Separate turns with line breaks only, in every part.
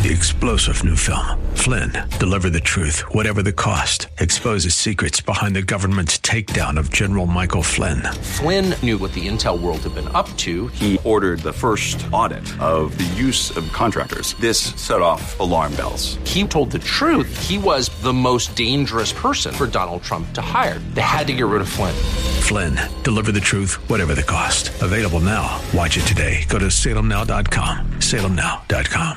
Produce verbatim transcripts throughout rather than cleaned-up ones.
The explosive new film, Flynn, deliver the truth, whatever the cost, exposes secrets behind the government's takedown of General Michael Flynn.
Flynn knew what the intel world had been up to.
He ordered the first audit of the use of contractors. This set off alarm bells.
He told the truth. He was the most dangerous person for Donald Trump to hire. They had to get rid of Flynn.
Flynn, deliver the truth, whatever the cost. Available now. Watch it today. Go to salem now dot com. salem now dot com.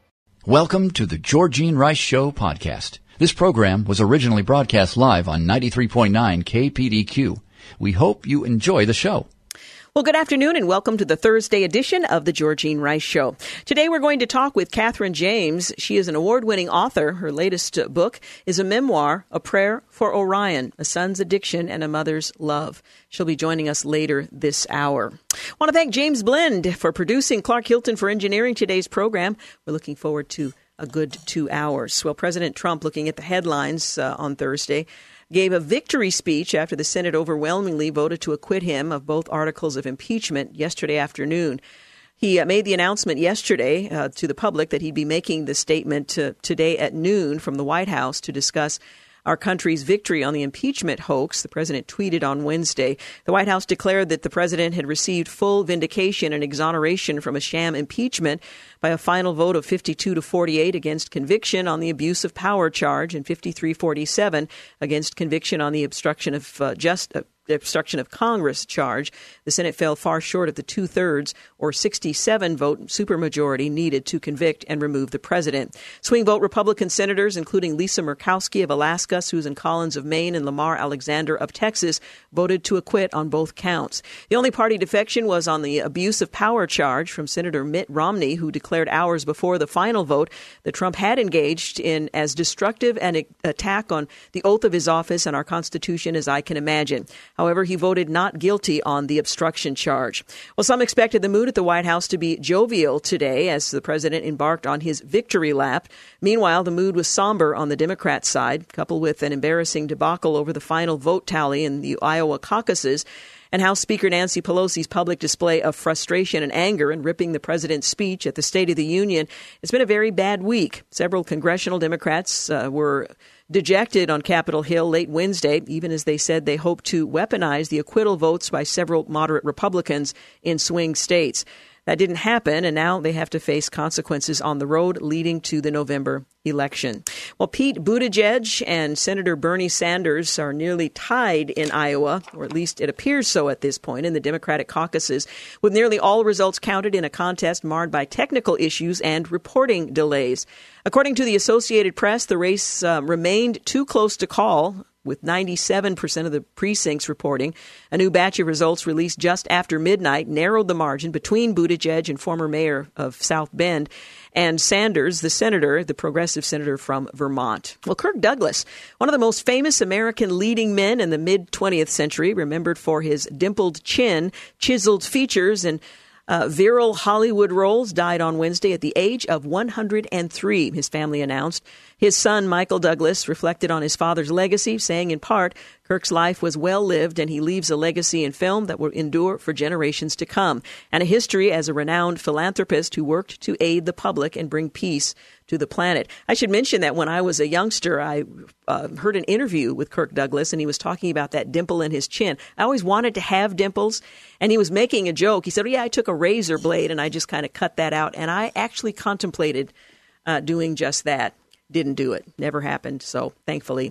Welcome to the Georgene Rice Show podcast. This program was originally broadcast live on ninety-three point nine K P D Q. We hope you enjoy the show.
Well, good afternoon and welcome to the Thursday edition of the Georgene Rice Show. Today we're going to talk with Kathryn James. She is an award-winning author. Her latest book is a memoir, A Prayer for Orion, A Son's Addiction and a Mother's Love. She'll be joining us later this hour. I want to thank James Blend for producing, Clark Hilton for engineering today's program. We're looking forward to a good two hours. Well, President Trump, looking at the headlines uh, on Thursday, gave a victory speech after the Senate overwhelmingly voted to acquit him of both articles of impeachment yesterday afternoon. He uh, made the announcement yesterday uh, to the public that he'd be making the statement to, today at noon from the White House to discuss our country's victory on the impeachment hoax. The president tweeted on Wednesday. The White House declared that the president had received full vindication and exoneration from a sham impeachment by a final vote of fifty-two to forty-eight against conviction on the abuse of power charge and fifty-three forty-seven against conviction on the obstruction of uh, just uh, obstruction of Congress charge. The Senate fell far short of the two-thirds or sixty-seven vote supermajority needed to convict and remove the president. Swing vote Republican senators, including Lisa Murkowski of Alaska, Susan Collins of Maine, and Lamar Alexander of Texas, voted to acquit on both counts. The only party defection was on the abuse of power charge from Senator Mitt Romney, who declared hours before the final vote that Trump had engaged in as destructive an attack on the oath of his office and our Constitution as I can imagine. However, he voted not guilty on the obstruction charge. Well, some expected the mood at the White House to be jovial today as the president embarked on his victory lap. Meanwhile, the mood was somber on the Democrat side, coupled with an embarrassing debacle over the final vote tally in the Iowa caucuses, and House Speaker Nancy Pelosi's public display of frustration and anger in ripping the president's speech at the State of the Union. It's been a very bad week. Several congressional Democrats uh, were dejected on Capitol Hill late Wednesday, even as they said they hope to weaponize the acquittal votes by several moderate Republicans in swing states. That didn't happen, and now they have to face consequences on the road leading to the November election. Well, Pete Buttigieg and Senator Bernie Sanders are nearly tied in Iowa, or at least it appears so at this point in the Democratic caucuses, with nearly all results counted in a contest marred by technical issues and reporting delays. According to the Associated Press, the race uh, remained too close to call, with ninety-seven percent of the precincts reporting. A new batch of results released just after midnight narrowed the margin between Buttigieg and former mayor of South Bend and Sanders, the senator, the progressive senator from Vermont. Well, Kirk Douglas, one of the most famous American leading men in the mid-twentieth century, remembered for his dimpled chin, chiseled features, and Uh, virile Hollywood roles, died on Wednesday at the age of one hundred three, his family announced. His son, Michael Douglas, reflected on his father's legacy, saying in part, Kirk's life was well lived and he leaves a legacy in film that will endure for generations to come, and a history as a renowned philanthropist who worked to aid the public and bring peace to the planet. I should mention that when I was a youngster, I uh, heard an interview with Kirk Douglas, and he was talking about that dimple in his chin. I always wanted to have dimples, and he was making a joke. He said, oh, yeah, I took a razor blade, and I just kind of cut that out. And I actually contemplated uh, doing just that. Didn't do it. Never happened. So thankfully,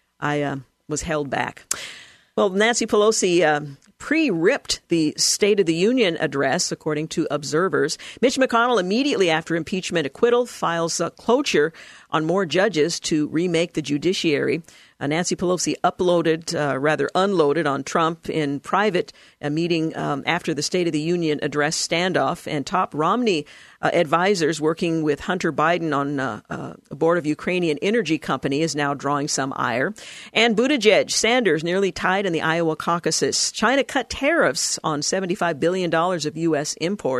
I uh, was held back. Well, Nancy Pelosi uh, pre-ripped the State of the Union address, according to observers. Mitch McConnell, immediately after impeachment acquittal, files a cloture on more judges to remake the judiciary. Uh, Nancy Pelosi uploaded, uh, rather unloaded on Trump in private, a meeting um, after the State of the Union address standoff, and top Romney uh, advisors working with Hunter Biden on uh, uh, a board of Ukrainian energy company is now drawing some ire. And Buttigieg, Sanders nearly tied in the Iowa caucuses. China cut tariffs on seventy-five billion dollars of U S imports.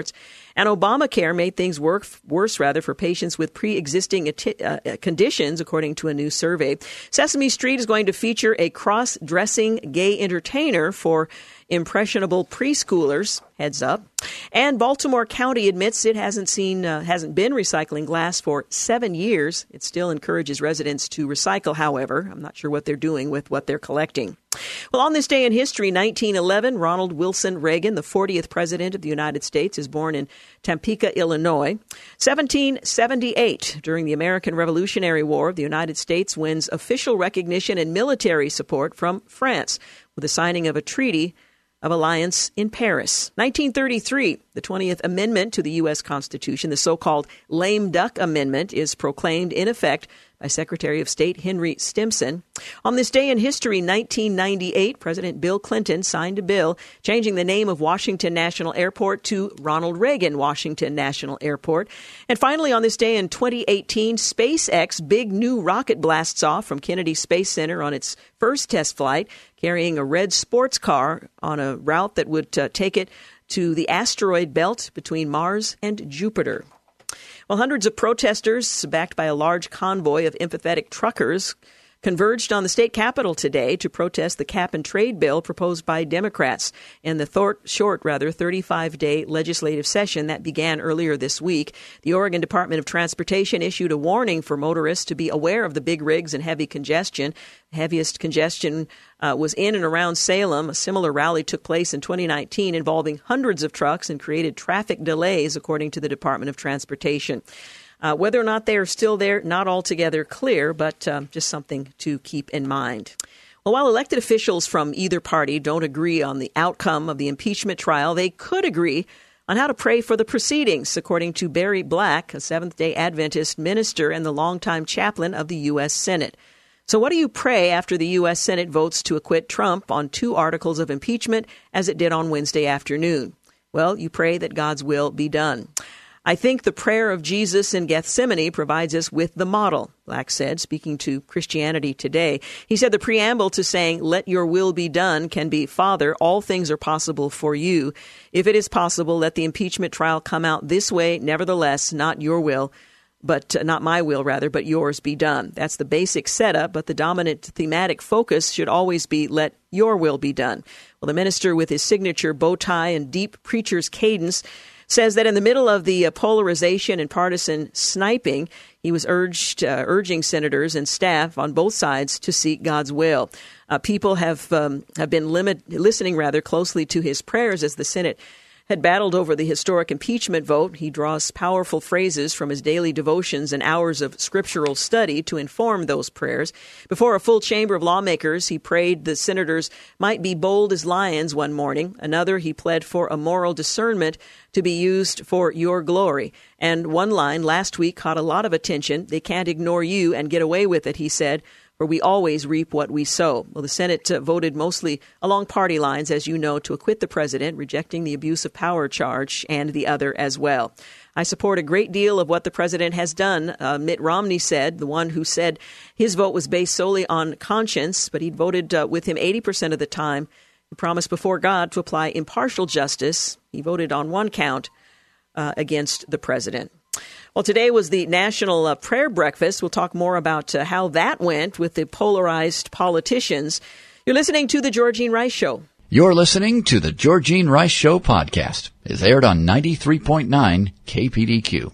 And Obamacare made things work, worse, rather, for patients with pre-existing ati- uh, conditions, according to a new survey. Sesame Street is going to feature a cross-dressing gay entertainer for impressionable preschoolers. Heads up. And Baltimore County admits it hasn't seen, uh, hasn't been recycling glass for seven years. It still encourages residents to recycle, however. I'm not sure what they're doing with what they're collecting. Well, on this day in history, nineteen eleven, Ronald Wilson Reagan, the fortieth president of the United States, is born in Topeka, Illinois. seventeen seventy-eight, during the American Revolutionary War, the United States wins official recognition and military support from France with the signing of a treaty of alliance in Paris. nineteen thirty-three, the twentieth Amendment to the U S Constitution, the so-called lame duck amendment, is proclaimed in effect by Secretary of State Henry Stimson. On this day in history, nineteen ninety-eight, President Bill Clinton signed a bill changing the name of Washington National Airport to Ronald Reagan Washington National Airport. And finally, on this day in twenty eighteen, SpaceX big new rocket blasts off from Kennedy Space Center on its first test flight, carrying a red sports car on a route that would uh, take it to the asteroid belt between Mars and Jupiter. Well, hundreds of protesters, backed by a large convoy of empathetic truckers, converged on the state capitol today to protest the cap-and-trade bill proposed by Democrats in the thort, short, rather, thirty-five day legislative session that began earlier this week. The Oregon Department of Transportation issued a warning for motorists to be aware of the big rigs and heavy congestion. Heaviest congestion uh, was in and around Salem. A similar rally took place in twenty nineteen involving hundreds of trucks and created traffic delays, according to the Department of Transportation. Uh, whether or not they are still there, not altogether clear, but uh, just something to keep in mind. Well, while elected officials from either party don't agree on the outcome of the impeachment trial, they could agree on how to pray for the proceedings, according to Barry Black, a Seventh-day Adventist minister and the longtime chaplain of the U S Senate. So what do you pray after the U S Senate votes to acquit Trump on two articles of impeachment, as it did on Wednesday afternoon? Well, you pray that God's will be done. I think the prayer of Jesus in Gethsemane provides us with the model, Black said, speaking to Christianity Today. He said the preamble to saying, "Let your will be done," can be, "Father, all things are possible for you. If it is possible, let the impeachment trial come out this way. Nevertheless, not your will, but uh, not my will, rather, but yours be done." That's the basic setup, but the dominant thematic focus should always be, let your will be done. Well, the minister, with his signature bow tie and deep preacher's cadence, says that in the middle of the uh, polarization and partisan sniping, he was urged, uh, urging senators and staff on both sides to seek God's will. Uh, people have um, have been limit, listening rather closely to his prayers as the Senate had battled over the historic impeachment vote. He draws powerful phrases from his daily devotions and hours of scriptural study to inform those prayers. Before a full chamber of lawmakers, he prayed the senators might be bold as lions one morning. Another, he pled for a moral discernment to be used for your glory. And one line last week caught a lot of attention. "They can't ignore you and get away with it," he said, "for we always reap what we sow." Well, the Senate uh, voted mostly along party lines, as you know, to acquit the president, rejecting the abuse of power charge and the other as well. "I support a great deal of what the president has done," uh, Mitt Romney said, the one who said his vote was based solely on conscience, but he'd voted uh, with him eighty percent of the time. He promised before God to apply impartial justice. He voted on one count uh, against the president. Well, today was the National uh, Prayer Breakfast. We'll talk more about uh, how that went with the polarized politicians. You're listening to The Georgene Rice Show.
You're listening to The Georgene Rice Show podcast. It's aired on ninety-three point nine K P D Q.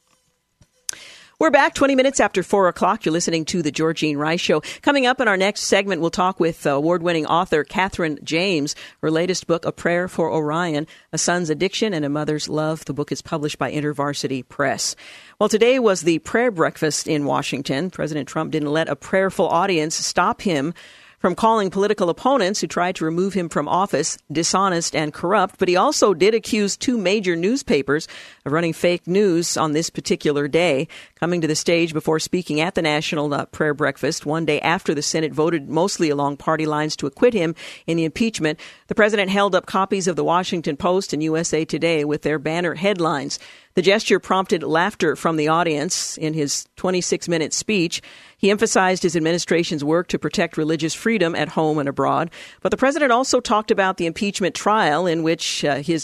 We're back twenty minutes after four o'clock. You're listening to The Georgene Rice Show. Coming up in our next segment, we'll talk with uh, award-winning author Kathryn James. Her latest book, A Prayer for Orion, A Son's Addiction and a Mother's Love. The book is published by InterVarsity Press. Well, today was the prayer breakfast in Washington. President Trump didn't let a prayerful audience stop him from calling political opponents who tried to remove him from office dishonest and corrupt, but he also did accuse two major newspapers of running fake news on this particular day. Coming to the stage before speaking at the National uh, Prayer Breakfast one day after the Senate voted mostly along party lines to acquit him in the impeachment, the president held up copies of the Washington Post and U S A Today with their banner headlines. The gesture prompted laughter from the audience. In his twenty-six minute speech, he emphasized his administration's work to protect religious freedom at home and abroad. But the president also talked about the impeachment trial in which uh, his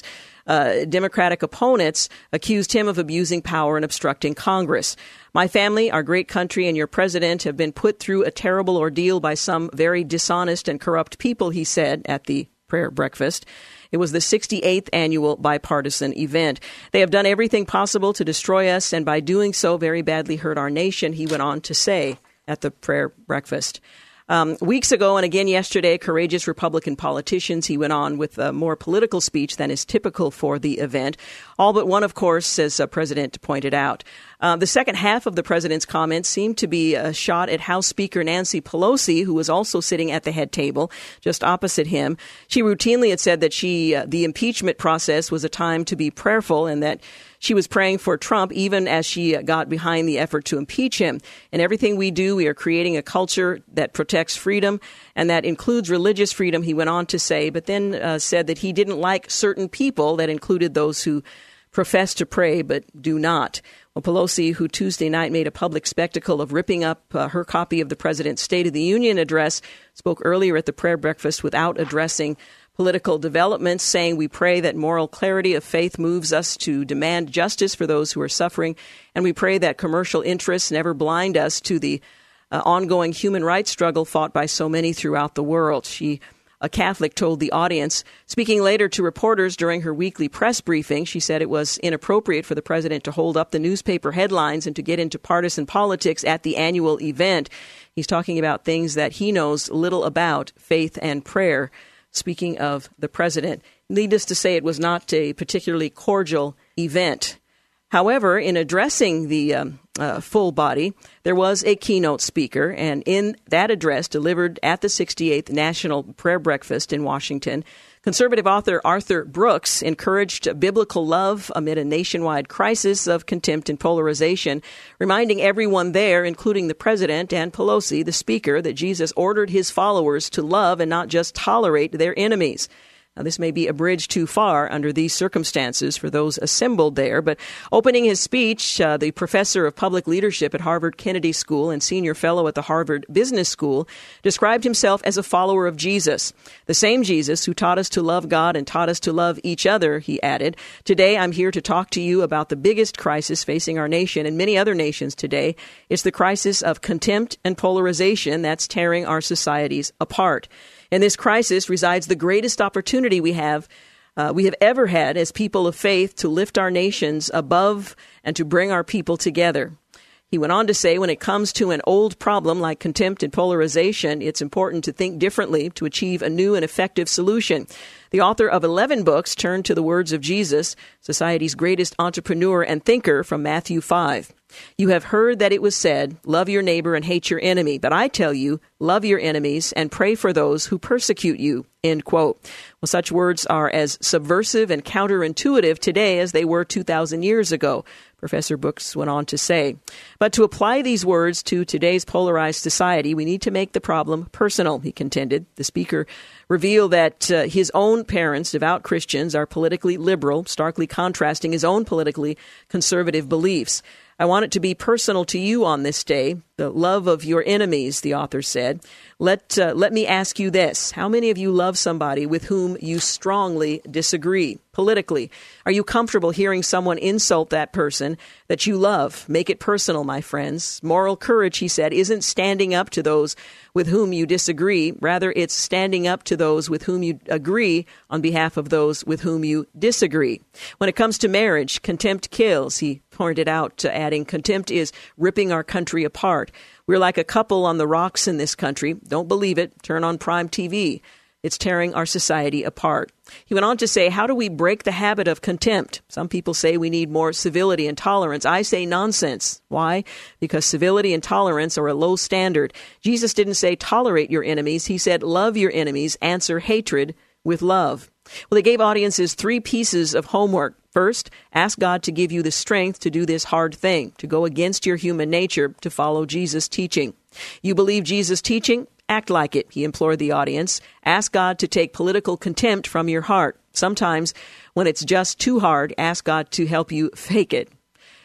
uh, Democratic opponents accused him of abusing power and obstructing Congress. My family, our great country, and your president have been put through a terrible ordeal by some very dishonest and corrupt people, he said at the prayer breakfast. It was the sixty-eighth annual bipartisan event. They have done everything possible to destroy us, and by doing so, very badly hurt our nation, he went on to say at the prayer breakfast. Um, weeks ago and again yesterday, courageous Republican politicians, he went on with a more political speech than is typical for the event. All but one, of course, as the president pointed out. Uh, the second half of the president's comments seemed to be a shot at House Speaker Nancy Pelosi, who was also sitting at the head table just opposite him. She routinely had said that she, uh, the impeachment process was a time to be prayerful, and that she was praying for Trump even as she got behind the effort to impeach him. In everything we do, we are creating a culture that protects freedom, and that includes religious freedom, he went on to say, but then uh, said that he didn't like certain people, that included those who profess to pray but do not. Well, Pelosi, who Tuesday night made a public spectacle of ripping up uh, her copy of the president's State of the Union address, spoke earlier at the prayer breakfast without addressing political developments, saying we pray that moral clarity of faith moves us to demand justice for those who are suffering, and we pray that commercial interests never blind us to the uh, ongoing human rights struggle fought by so many throughout the world. She, a Catholic, told the audience. Speaking later to reporters during her weekly press briefing, she said it was inappropriate for the president to hold up the newspaper headlines and to get into partisan politics at the annual event. He's talking about things that he knows little about, faith and prayer. Speaking of the president, needless to say, it was not a particularly cordial event. However, in addressing the um, uh, full body, there was a keynote speaker, and in that address delivered at the sixty-eighth National Prayer Breakfast in Washington, conservative author Arthur Brooks encouraged biblical love amid a nationwide crisis of contempt and polarization, reminding everyone there, including the president and Pelosi, the speaker, that Jesus ordered his followers to love and not just tolerate their enemies. Now, this may be a bridge too far under these circumstances for those assembled there, but opening his speech, uh, the professor of public leadership at Harvard Kennedy School and senior fellow at the Harvard Business School described himself as a follower of Jesus, the same Jesus who taught us to love God and taught us to love each other, he added. Today, I'm here to talk to you about the biggest crisis facing our nation and many other nations today. It's the crisis of contempt and polarization that's tearing our societies apart. In this crisis resides the greatest opportunity we have uh, we have ever had as people of faith to lift our nations above and to bring our people together. He went on to say, when it comes to an old problem like contempt and polarization, it's important to think differently to achieve a new and effective solution. The author of eleven books turned to the words of Jesus, society's greatest entrepreneur and thinker, from Matthew five. You have heard that it was said, love your neighbor and hate your enemy. But I tell you, love your enemies and pray for those who persecute you. End quote. Well, such words are as subversive and counterintuitive today as they were two thousand years ago, Professor Brooks went on to say. But to apply these words to today's polarized society, we need to make the problem personal, he contended. The speaker revealed that uh, his own parents, devout Christians, are politically liberal, starkly contrasting his own politically conservative beliefs. I want it to be personal to you on this day, the love of your enemies, the author said. Let uh, let me ask you this. How many of you love somebody with whom you strongly disagree politically? Are you comfortable hearing someone insult that person that you love? Make it personal, my friends. Moral courage, he said, isn't standing up to those with whom you disagree. Rather, it's standing up to those with whom you agree on behalf of those with whom you disagree. When it comes to marriage, contempt kills, he pointed out, adding, contempt is ripping our country apart. We're like a couple on the rocks in this country. Don't believe it? Turn on Prime T V. It's tearing our society apart. He went on to say, how do we break the habit of contempt? Some people say we need more civility and tolerance. I say nonsense. Why? Because civility and tolerance are a low standard. Jesus didn't say tolerate your enemies. He said love your enemies, answer hatred with love. Well, they gave audiences three pieces of homework. First, ask God to give you the strength to do this hard thing, to go against your human nature, to follow Jesus' teaching. You believe Jesus' teaching? Act like it, he implored the audience. Ask God to take political contempt from your heart. Sometimes, when it's just too hard, ask God to help you fake it.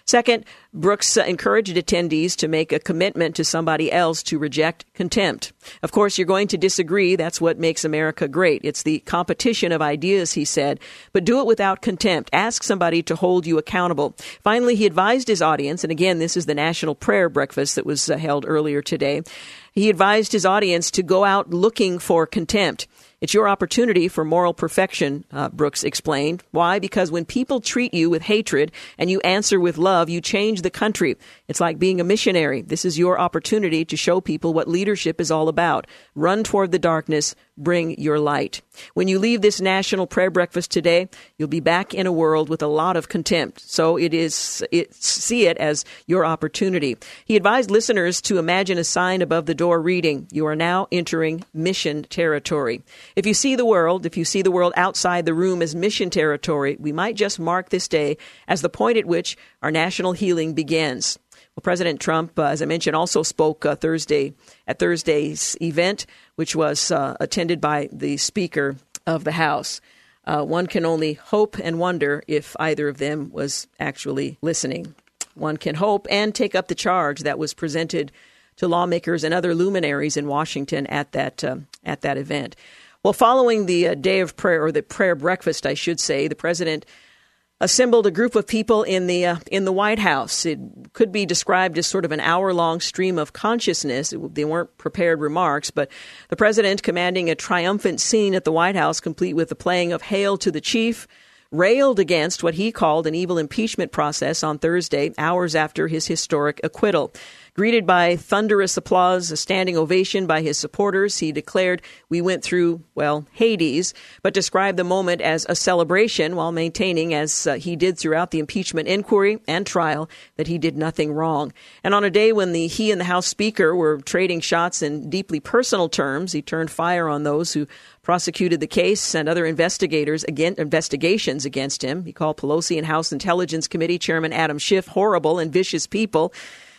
Second, Brooks uh, encouraged attendees to make a commitment to somebody else to reject contempt. Of course, you're going to disagree. That's what makes America great. It's the competition of ideas, he said, but do it without contempt. Ask somebody to hold you accountable. Finally, he advised his audience, and again, this is the National Prayer Breakfast that was uh, held earlier today. He advised his audience to go out looking for contempt. It's your opportunity for moral perfection, uh, Brooks explained. Why? Because when people treat you with hatred and you answer with love, you change the country. It's like being a missionary. This is your opportunity to show people what leadership is all about. Run toward the darkness. Bring your light. When you leave this National Prayer Breakfast today, you'll be back in a world with a lot of contempt. So it is, it, see it as your opportunity. He advised listeners to imagine a sign above the door reading, "You are now entering mission territory." If you see the world, if you see the world outside the room as mission territory, we might just mark this day as the point at which our national healing begins. Well, President Trump, uh, as I mentioned, also spoke uh, Thursday at Thursday's event, which was uh, attended by the Speaker of the House. Uh, one can only hope and wonder if either of them was actually listening. One can hope and take up the charge that was presented to lawmakers and other luminaries in Washington at that uh, at that event. Well, following the uh, day of prayer, or the prayer breakfast, I should say, the president assembled a group of people in the uh, in the White House. It could be described as sort of an hour-long stream of consciousness. It, they weren't prepared remarks, but the president, commanding a triumphant scene at the White House, complete with the playing of "Hail to the Chief," railed against what he called an evil impeachment process on Thursday, hours after his historic acquittal. Greeted by thunderous applause, a standing ovation by his supporters, he declared, "We went through, well, Hades," but described the moment as a celebration while maintaining, as uh, he did throughout the impeachment inquiry and trial, that he did nothing wrong. And on a day when the he and the House Speaker were trading shots in deeply personal terms, he turned fire on those who prosecuted the case and other investigators again, investigations against him. He called Pelosi and House Intelligence Committee Chairman Adam Schiff horrible and vicious people.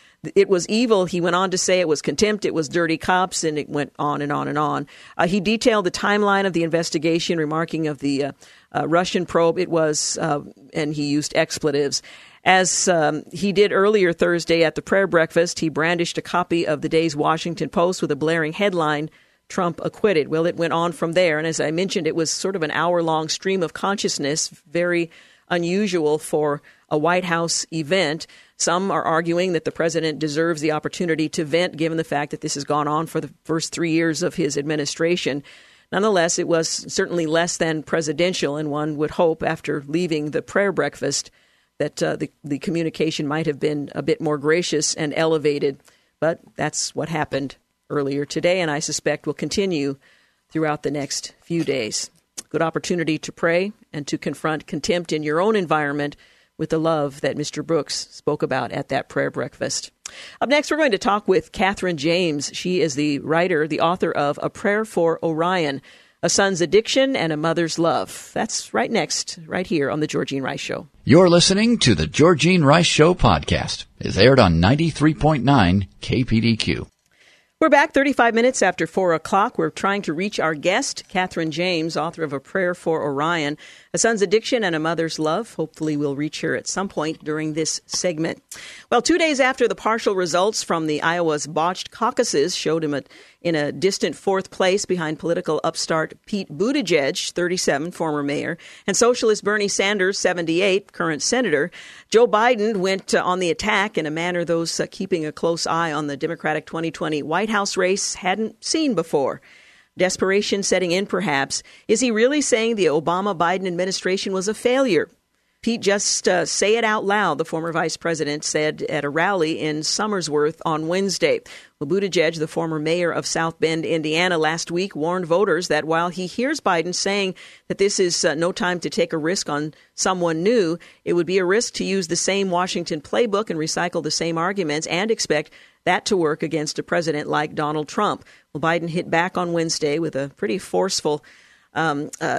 It was evil, he went on to say. It was contempt, it was dirty cops, and it went on and on and on. Uh, he detailed the timeline of the investigation, remarking of the uh, uh, Russian probe. It was, uh, and he used expletives. As um, he did earlier Thursday at the prayer breakfast, he brandished a copy of the day's Washington Post with a blaring headline, "Trump acquitted." Well, it went on from there. And as I mentioned, it was sort of an hour-long stream of consciousness, very unusual for a White House event. Some are arguing that the president deserves the opportunity to vent, given the fact that this has gone on for the first three years of his administration. Nonetheless, it was certainly less than presidential, and one would hope, after leaving the prayer breakfast, that uh, the, the communication might have been a bit more gracious and elevated. But that's what happened earlier today, and I suspect will continue throughout the next few days. Good opportunity to pray and to confront contempt in your own environment with the love that Mister Brooks spoke about at that prayer breakfast. Up next, we're going to talk with Kathryn James. She is the writer, the author of A Prayer for Orion, A Son's Addiction and a Mother's Love. That's right next, right here on The Georgene Rice Show.
You're listening to The Georgene Rice Show podcast. It's aired on ninety-three point nine K P D Q.
We're back thirty-five minutes after four o'clock. We're trying to reach our guest, Kathryn James, author of A Prayer for Orion, A Son's Addiction and a Mother's Love. Hopefully we'll reach her at some point during this segment. Well, two days after the partial results from the Iowa's botched caucuses showed him at, in a distant fourth place behind political upstart Pete Buttigieg, thirty-seven, former mayor, and socialist Bernie Sanders, seventy-eight, current senator, Joe Biden went uh, on the attack in a manner those uh, keeping a close eye on the Democratic twenty twenty White House race hadn't seen before. Desperation setting in, perhaps. Is he really saying the Obama-Biden administration was a failure? Pete, just uh, say it out loud, the former vice president said at a rally in Somersworth on Wednesday. Well, Buttigieg, the former mayor of South Bend, Indiana, last week warned voters that while he hears Biden saying that this is uh, no time to take a risk on someone new, it would be a risk to use the same Washington playbook and recycle the same arguments and expect that to work against a president like Donald Trump. Well, Biden hit back on Wednesday with a pretty forceful um, uh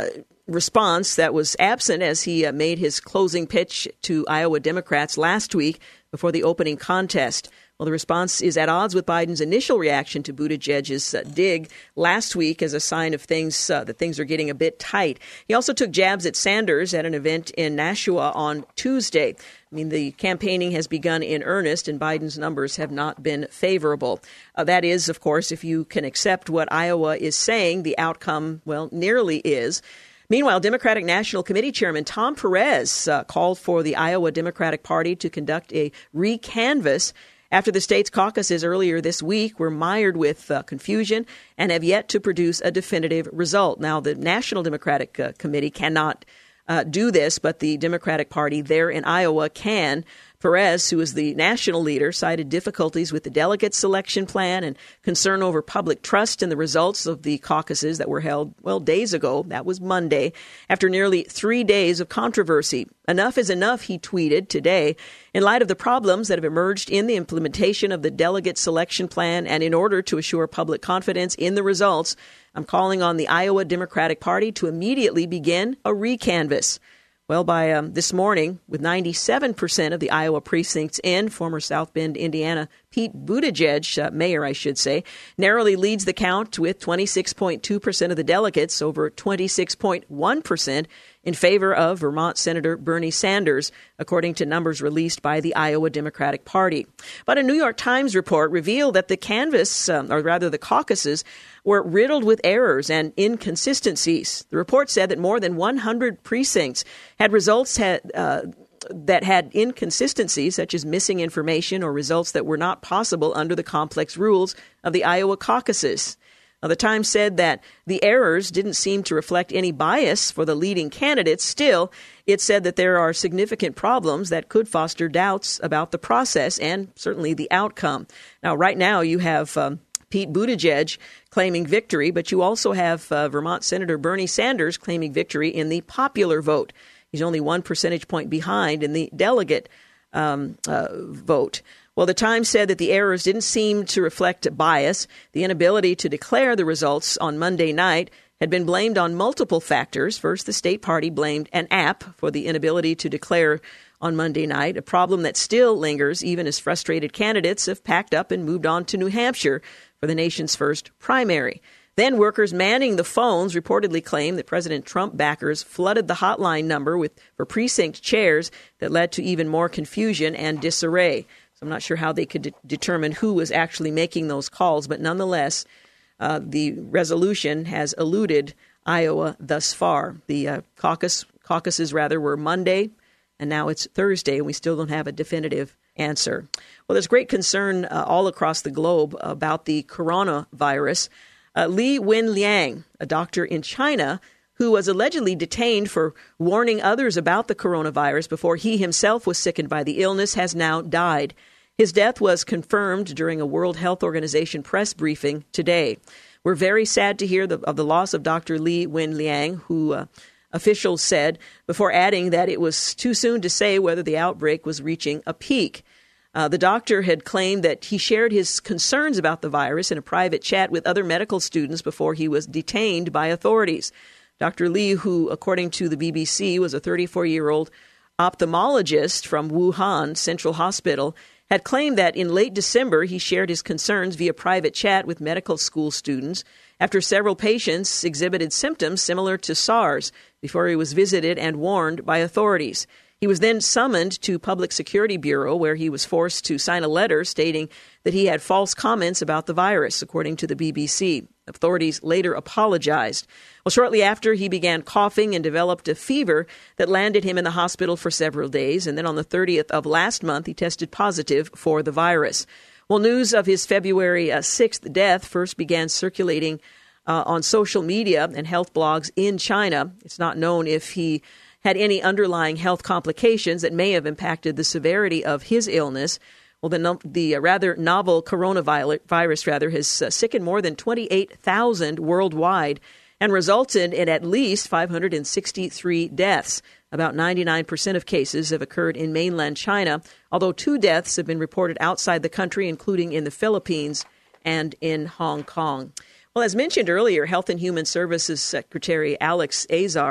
response that was absent as he uh, made his closing pitch to Iowa Democrats last week before the opening contest. Well, the response is at odds with Biden's initial reaction to Buttigieg's uh, dig last week as a sign of things uh, that things are getting a bit tight. He also took jabs at Sanders at an event in Nashua on Tuesday. I mean, the campaigning has begun in earnest, and Biden's numbers have not been favorable. Uh, that is, of course, if you can accept what Iowa is saying, the outcome, well, nearly is. Meanwhile, Democratic National Committee Chairman Tom Perez uh, called for the Iowa Democratic Party to conduct a recanvass after the state's caucuses earlier this week were mired with uh, confusion and have yet to produce a definitive result. Now, the National Democratic uh, Committee cannot uh, do this, but the Democratic Party there in Iowa can. Perez, who is the national leader, cited difficulties with the delegate selection plan and concern over public trust in the results of the caucuses that were held, well, days ago. That was Monday, after nearly three days of controversy. Enough is enough, he tweeted today. In light of the problems that have emerged in the implementation of the delegate selection plan and in order to assure public confidence in the results, I'm calling on the Iowa Democratic Party to immediately begin a recanvass. Well, by um, this morning, with ninety-seven percent of the Iowa precincts in, former South Bend, Indiana, Pete Buttigieg, uh, mayor, I should say, narrowly leads the count with twenty-six point two percent of the delegates over twenty-six point one percent in favor of Vermont Senator Bernie Sanders, according to numbers released by the Iowa Democratic Party. But a New York Times report revealed that the canvass, um, or rather the caucuses, were riddled with errors and inconsistencies. The report said that more than one hundred precincts had results had, uh, that had inconsistencies, such as missing information or results that were not possible under the complex rules of the Iowa caucuses. Now, the Times said that the errors didn't seem to reflect any bias for the leading candidates. Still, it said that there are significant problems that could foster doubts about the process and certainly the outcome. Now, right now, you have um, Pete Buttigieg claiming victory, but you also have uh, Vermont Senator Bernie Sanders claiming victory in the popular vote. He's only one percentage point behind in the delegate um, uh, vote. Well, the Times said that the errors didn't seem to reflect bias. The inability to declare the results on Monday night had been blamed on multiple factors. First, the state party blamed an app for the inability to declare on Monday night, a problem that still lingers even as frustrated candidates have packed up and moved on to New Hampshire for the nation's first primary. Then workers manning the phones reportedly claimed that President Trump backers flooded the hotline number with for precinct chairs that led to even more confusion and disarray. So I'm not sure how they could de- determine who was actually making those calls, but nonetheless, uh, the resolution has eluded Iowa thus far. The uh, caucus caucuses, rather, were Monday, and now it's Thursday, and we still don't have a definitive answer. Well, there's great concern uh, all across the globe about the coronavirus. Uh, Li Wenliang, a doctor in China, who was allegedly detained for warning others about the coronavirus before he himself was sickened by the illness, has now died. His death was confirmed during a World Health Organization press briefing today. We're very sad to hear the, of the loss of Doctor Li Wenliang, who uh, officials said, before adding that it was too soon to say whether the outbreak was reaching a peak. Uh, the doctor had claimed that he shared his concerns about the virus in a private chat with other medical students before he was detained by authorities. Doctor Li, who, according to the B B C, was a thirty-four-year-old ophthalmologist from Wuhan Central Hospital, had claimed that in late December he shared his concerns via private chat with medical school students after several patients exhibited symptoms similar to SARS before he was visited and warned by authorities. He was then summoned to Public Security Bureau, where he was forced to sign a letter stating that he had false comments about the virus, according to the B B C. Authorities later apologized. Well, shortly after, he began coughing and developed a fever that landed him in the hospital for several days. And then on the thirtieth of last month, he tested positive for the virus. Well, news of his February uh, sixth death first began circulating uh, on social media and health blogs in China. It's not known if he had any underlying health complications that may have impacted the severity of his illness. Well, the, the uh, rather novel coronavirus rather has uh, sickened more than twenty-eight thousand worldwide and resulted in at least five hundred sixty-three deaths. About ninety-nine percent of cases have occurred in mainland China, although two deaths have been reported outside the country, including in the Philippines and in Hong Kong. Well, as mentioned earlier, Health and Human Services Secretary Alex Azar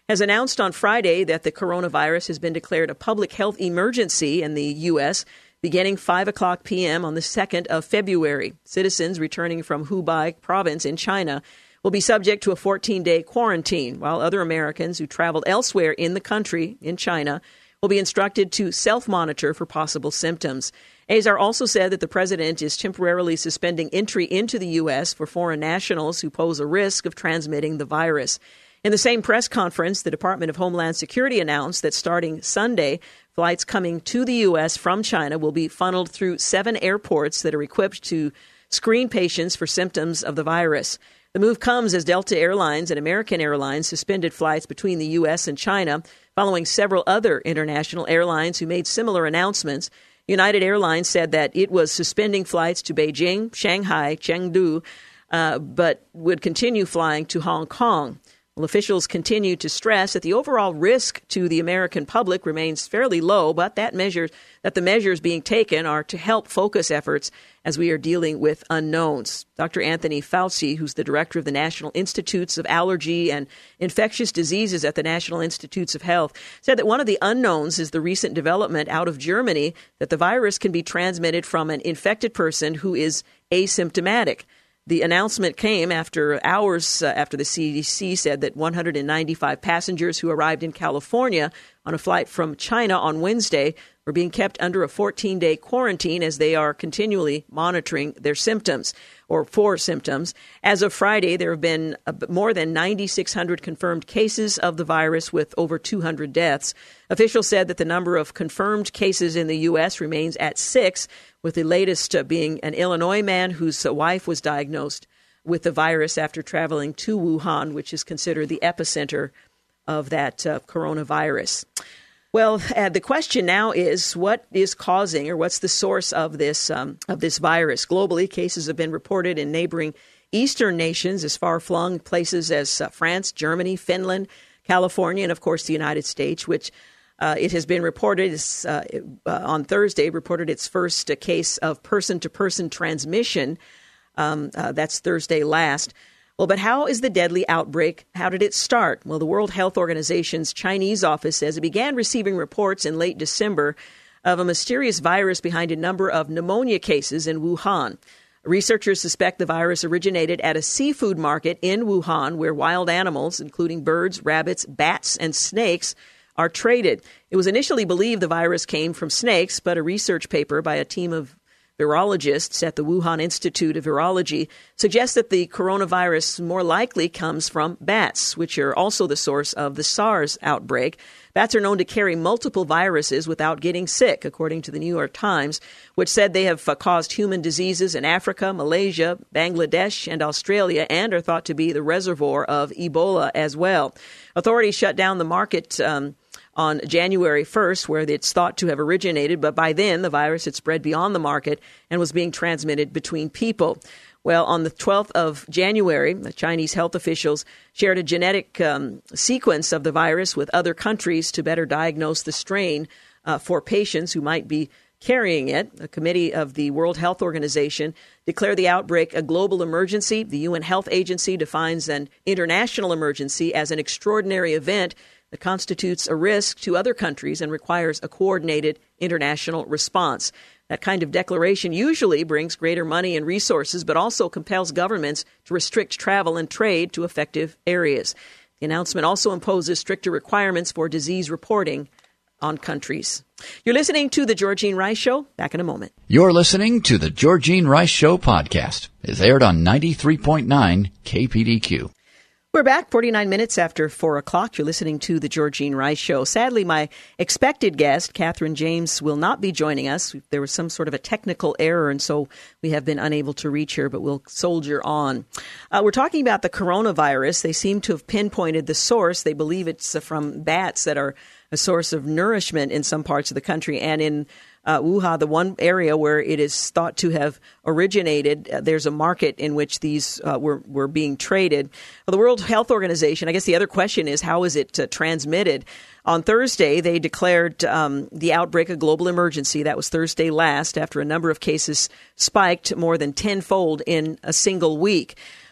has announced on Friday that the coronavirus has been declared a public health emergency in the U S beginning five o'clock p.m. on the second of February. Citizens returning from Hubei province in China will be subject to a fourteen-day quarantine, while other Americans who traveled elsewhere in the country, in China, will be instructed to self-monitor for possible symptoms. Azar also said that the president is temporarily suspending entry into the U S for foreign nationals who pose a risk of transmitting the virus. In the same press conference, the Department of Homeland Security announced that starting Sunday, flights coming to the U S from China will be funneled through seven airports that are equipped to screen patients for symptoms of the virus. The move comes as Delta Airlines and American Airlines suspended flights between the U S and China, following several other international airlines who made similar announcements. United Airlines said that it was suspending flights to Beijing, Shanghai, Chengdu, uh, but would continue flying to Hong Kong. Well, officials continue to stress that the overall risk to the American public remains fairly low, but that measure, that the measures being taken are to help focus efforts as we are dealing with unknowns. Doctor Anthony Fauci, who's the director of the National Institutes of Allergy and Infectious Diseases at the National Institutes of Health, said that one of the unknowns is the recent development out of Germany that the virus can be transmitted from an infected person who is asymptomatic. The announcement came after hours uh, after the C D C said that one hundred ninety-five passengers who arrived in California on a flight from China on Wednesday were being kept under a fourteen-day quarantine as they are continually monitoring their symptoms or for symptoms. As of Friday, there have been uh, more than nine thousand six hundred confirmed cases of the virus with over two hundred deaths. Officials said that the number of confirmed cases in the U S remains at six, with the latest uh, being an Illinois man whose uh, wife was diagnosed with the virus after traveling to Wuhan, which is considered the epicenter of that uh, coronavirus. Well, uh, the question now is what is causing or what's the source of this um, of this virus? Globally, cases have been reported in neighboring eastern nations as far-flung places as uh, France, Germany, Finland, California, and, of course, the United States, which uh, it has been reported uh, uh, on Thursday, reported its first uh, case of person-to-person transmission. Um, uh, that's Thursday last. Well, but how is the deadly outbreak? How did it start? Well, the World Health Organization's Chinese office says it began receiving reports in late December of a mysterious virus behind a number of pneumonia cases in Wuhan. Researchers suspect the virus originated at a seafood market in Wuhan where wild animals, including birds, rabbits, bats, and snakes, are traded. It was initially believed the virus came from snakes, but a research paper by a team of virologists at the Wuhan Institute of Virology suggests that the coronavirus more likely comes from bats, which are also the source of the SARS outbreak. Bats are known to carry multiple viruses without getting sick, according to the New York Times, which said they have uh, caused human diseases in Africa, Malaysia, Bangladesh, and Australia, and are thought to be the reservoir of Ebola as well. Authorities shut down the market um, on January first, where it's thought to have originated, but by then the virus had spread beyond the market and was being transmitted between people. Well, on the twelfth of January, the Chinese health officials shared a genetic um, sequence of the virus with other countries to better diagnose the strain uh, for patients who might be carrying it. A committee of the World Health Organization declared the outbreak a global emergency. The U N Health Agency defines an international emergency as an extraordinary event that constitutes a risk to other countries and requires a coordinated international response. That kind of declaration usually brings greater money and resources, but also compels governments to restrict travel and trade to affected areas. The announcement also imposes stricter requirements for disease reporting on countries. You're listening to The Georgene Rice Show. Back in a moment.
You're listening to The Georgene Rice Show podcast. It's aired on ninety-three point nine K P D Q.
We're back forty-nine minutes after four o'clock. You're listening to The Georgene Rice Show. Sadly, my expected guest, Kathryn James, will not be joining us. There was some sort of a technical error, and so we have been unable to reach her, but we'll soldier on. Uh, we're talking about the coronavirus. They seem to have pinpointed the source. They believe it's from bats that are a source of nourishment in some parts of the country, and in Uh, Wuhan, the one area where it is thought to have originated, uh, there's a market in which these uh, were, were being traded. Well, the World Health Organization, I guess the other question is, how is it uh, transmitted? On Thursday, they declared um, the outbreak a global emergency. That was Thursday last, after a number of cases spiked more than tenfold in a single week.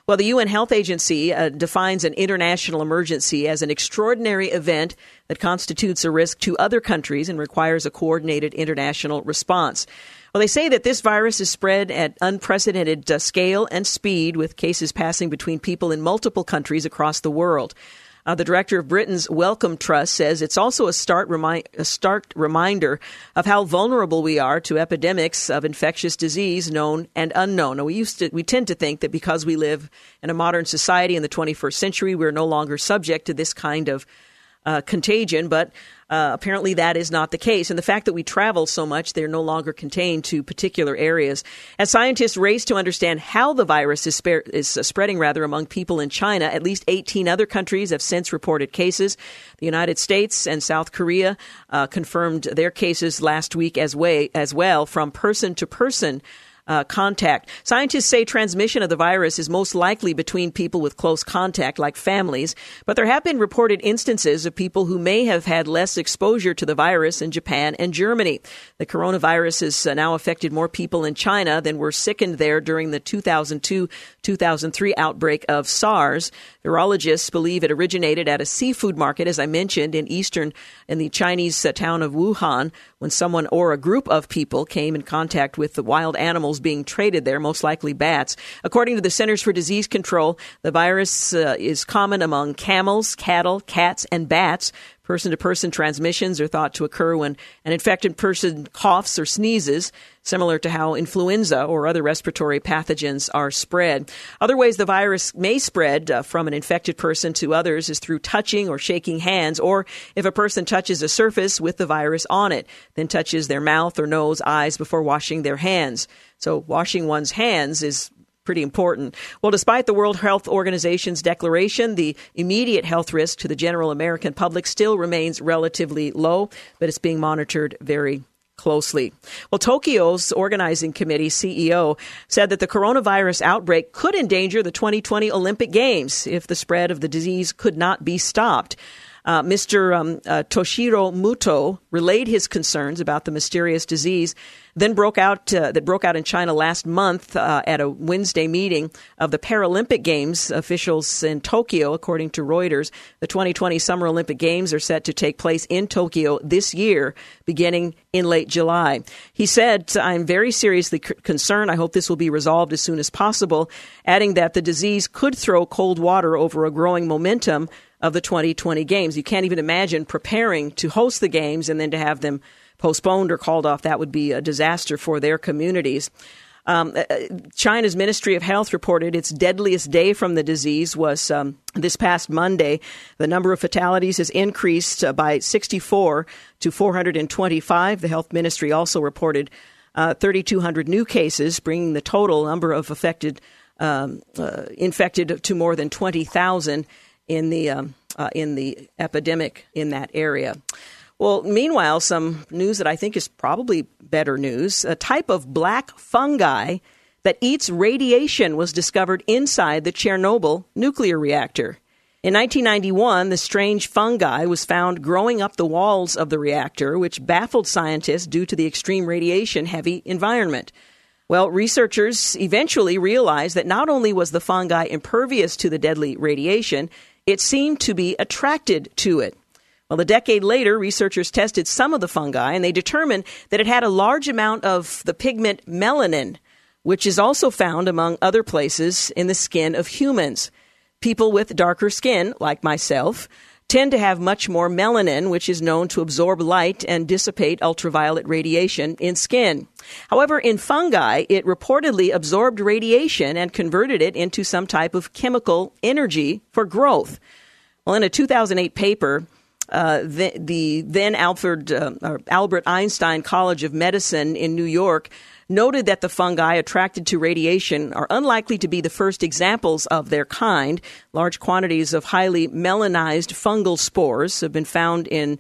Well, the U N Health Agency uh, defines an international emergency as an extraordinary event that constitutes a risk to other countries and requires a coordinated international response. Well, they say that this virus is spread at unprecedented uh, scale and speed, with cases passing between people in multiple countries across the world. Uh, the director of Britain's Wellcome Trust says it's also a, start remi- a stark reminder of how vulnerable we are to epidemics of infectious disease, known and unknown. Now, we used to, we tend to think that because we live in a modern society in the twenty-first century, we're no longer subject to this kind of uh, contagion, but Uh, apparently that is not the case. And the fact that we travel so much, they're no longer contained to particular areas. As scientists race to understand how the virus is, spe- is uh, spreading rather among people in China, at least eighteen other countries have since reported cases. The United States and South Korea uh, confirmed their cases last week as, way, as well from person to person Uh, contact. Scientists say transmission of the virus is most likely between people with close contact, like families, but there have been reported instances of people who may have had less exposure to the virus in Japan and Germany. The coronavirus has uh, now affected more people in China than were sickened there during the two thousand two to two thousand three outbreak of SARS. Virologists believe it originated at a seafood market, as I mentioned, in eastern, in the Chinese uh, town of Wuhan, when someone or a group of people came in contact with the wild animals being traded there, most likely bats. According to the Centers for Disease Control, the virus uh, is common among camels, cattle, cats, and bats. Person-to-person transmissions are thought to occur when an infected person coughs or sneezes, similar to how influenza or other respiratory pathogens are spread. Other ways the virus may spread uh, from an infected person to others is through touching or shaking hands, or if a person touches a surface with the virus on it, then touches their mouth or nose, eyes before washing their hands. So washing one's hands is pretty important. Well, despite the World Health Organization's declaration, the immediate health risk to the general American public still remains relatively low, but it's being monitored very closely. Well, Tokyo's organizing committee C E O said that the coronavirus outbreak could endanger the twenty twenty Olympic Games if the spread of the disease could not be stopped. Uh, Mister Um, uh, Toshiro Muto relayed his concerns about the mysterious disease then broke out uh, that broke out in China last month uh, at a Wednesday meeting of the Paralympic Games officials in Tokyo. According to Reuters, the twenty twenty Summer Olympic Games are set to take place in Tokyo this year, beginning in late July. He said, "I'm very seriously c- concerned. I hope this will be resolved as soon as possible," adding that the disease could throw cold water over a growing momentum of the twenty twenty Games. You can't even imagine preparing to host the Games and then to have them postponed or called off. That would be a disaster for their communities. Um, China's Ministry of Health reported its deadliest day from the disease was um, this past Monday. The number of fatalities has increased uh, by sixty-four to four hundred twenty-five. The health ministry also reported uh, thirty-two hundred new cases, bringing the total number of affected um, uh, infected to more than twenty thousand in the um, uh, in the epidemic in that area. Well, meanwhile, some news that I think is probably better news. A type of black fungi that eats radiation was discovered inside the Chernobyl nuclear reactor. In nineteen ninety-one, the strange fungi was found growing up the walls of the reactor, which baffled scientists due to the extreme radiation-heavy environment. Well, researchers eventually realized that not only was the fungi impervious to the deadly radiation, it seemed to be attracted to it. Well, a decade later, researchers tested some of the fungi, and they determined that it had a large amount of the pigment melanin, which is also found, among other places, in the skin of humans. People with darker skin, like myself, tend to have much more melanin, which is known to absorb light and dissipate ultraviolet radiation in skin. However, in fungi, it reportedly absorbed radiation and converted it into some type of chemical energy for growth. Well, in a two thousand eight paper, Uh, the, the then Alfred, uh, or Albert Einstein College of Medicine in New York noted that the fungi attracted to radiation are unlikely to be the first examples of their kind. Large quantities of highly melanized fungal spores have been found in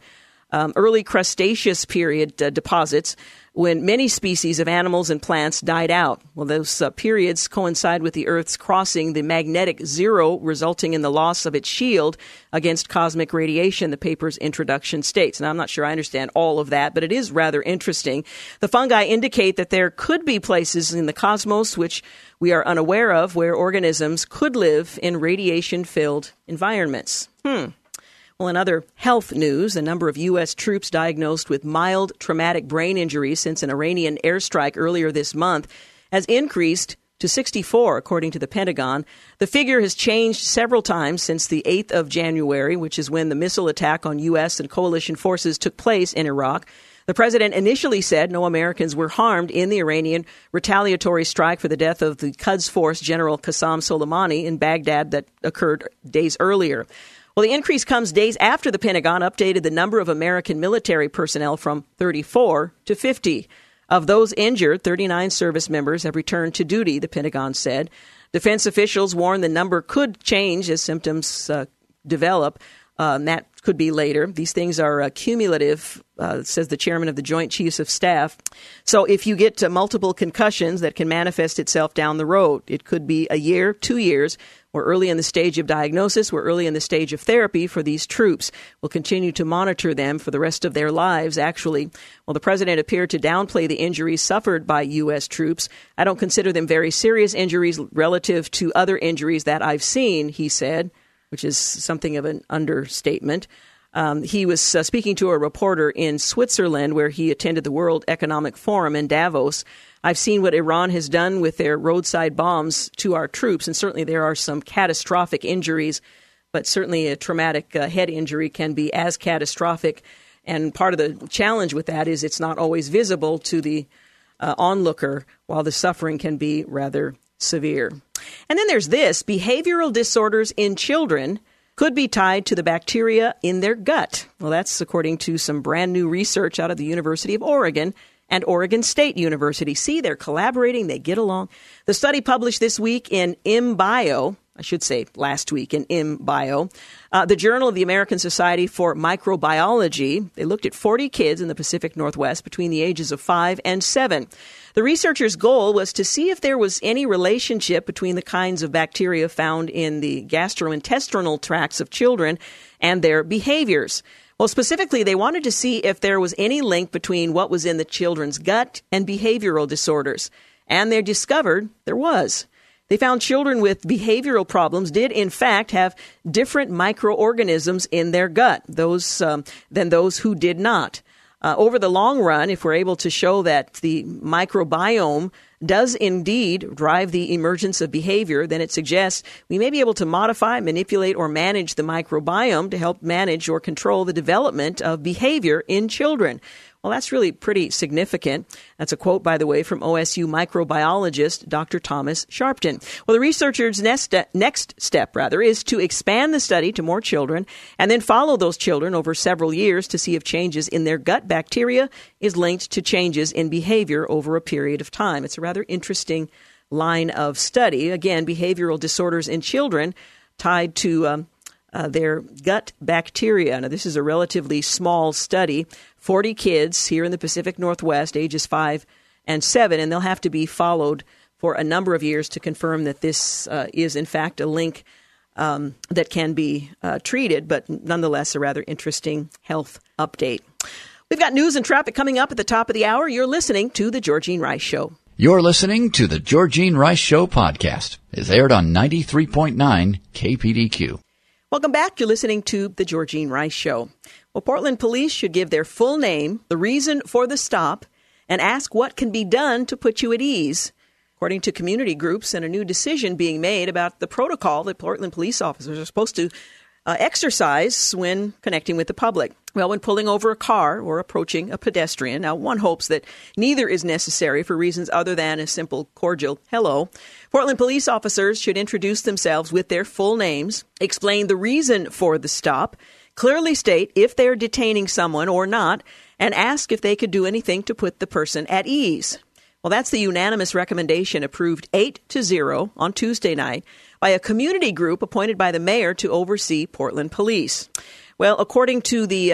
um, early Cretaceous period uh, deposits when many species of animals and plants died out. Well, those uh, periods coincide with the Earth's crossing the magnetic zero, resulting in the loss of its shield against cosmic radiation, the paper's introduction states. Now, I'm not sure I understand all of that, but it is rather interesting. The fungi indicate that there could be places in the cosmos which we are unaware of where organisms could live in radiation-filled environments. Hmm. Well, in other health news, the number of U S troops diagnosed with mild traumatic brain injury since an Iranian airstrike earlier this month has increased to sixty-four, according to the Pentagon. The figure has changed several times since the eighth of January, which is when the missile attack on U S and coalition forces took place in Iraq. The president initially said no Americans were harmed in the Iranian retaliatory strike for the death of the Quds Force General Qassem Soleimani in Baghdad that occurred days earlier. Well, the increase comes days after the Pentagon updated the number of American military personnel from thirty-four to fifty. Of those injured, thirty-nine service members have returned to duty, the Pentagon said. Defense officials warn the number could change as symptoms uh, develop. Uh, and that could be later. These things are uh, cumulative, uh, says the chairman of the Joint Chiefs of Staff. So if you get uh, multiple concussions, that can manifest itself down the road. It could be a year, two years. We're early in the stage of diagnosis. We're early in the stage of therapy for these troops. We'll continue to monitor them for the rest of their lives, actually. Well, the president appeared to downplay the injuries suffered by U S troops. I don't consider them very serious injuries relative to other injuries that I've seen, he said, which is something of an understatement. Um, he was uh, speaking to a reporter in Switzerland where he attended the World Economic Forum in Davos. I've seen what Iran has done with their roadside bombs to our troops, and certainly there are some catastrophic injuries, but certainly a traumatic uh, head injury can be as catastrophic. And part of the challenge with that is it's not always visible to the uh, onlooker, while the suffering can be rather severe. And then there's this: behavioral disorders in children could be tied to the bacteria in their gut. Well, that's according to some brand new research out of the University of Oregon and Oregon State University. See, they're collaborating. They get along. The study published this week in ImBio, I should say last week in ImBio, uh, the Journal of the American Society for Microbiology. They looked at forty kids in the Pacific Northwest between the ages of five and seven. The researchers' goal was to see if there was any relationship between the kinds of bacteria found in the gastrointestinal tracts of children and their behaviors. Well, specifically, they wanted to see if there was any link between what was in the children's gut and behavioral disorders. And they discovered there was. They found children with behavioral problems did, in fact, have different microorganisms in their gut those um, than those who did not. Uh, over the long run, if we're able to show that the microbiome does indeed drive the emergence of behavior, then it suggests we may be able to modify, manipulate, or manage the microbiome to help manage or control the development of behavior in children. Well, that's really pretty significant. That's a quote, by the way, from O S U microbiologist Doctor Thomas Sharpton. Well, the researchers' next step, next step, rather, is to expand the study to more children and then follow those children over several years to see if changes in their gut bacteria is linked to changes in behavior over a period of time. It's a rather interesting line of study. Again, behavioral disorders in children tied to um, Uh, their gut bacteria. Now, this is a relatively small study, forty kids here in the Pacific Northwest, ages five and seven, and they'll have to be followed for a number of years to confirm that this uh, is, in fact, a link um, that can be uh, treated, but nonetheless a rather interesting health update. We've got news and traffic coming up at the top of the hour. You're listening to The Georgene Rice Show.
You're listening to The Georgene Rice Show podcast. It's aired on ninety-three point nine K P D Q.
Welcome back. You're listening to The Georgene Rice Show. Well, Portland police should give their full name, the reason for the stop, and ask what can be done to put you at ease, according to community groups and a new decision being made about the protocol that Portland police officers are supposed to uh, exercise when connecting with the public. Well, when pulling over a car or approaching a pedestrian. Now, one hopes that neither is necessary for reasons other than a simple, cordial hello. Portland police officers should introduce themselves with their full names, explain the reason for the stop, clearly state if they're detaining someone or not, and ask if they could do anything to put the person at ease. Well, that's the unanimous recommendation approved eight to zero on Tuesday night by a community group appointed by the mayor to oversee Portland police. Well, according to the um,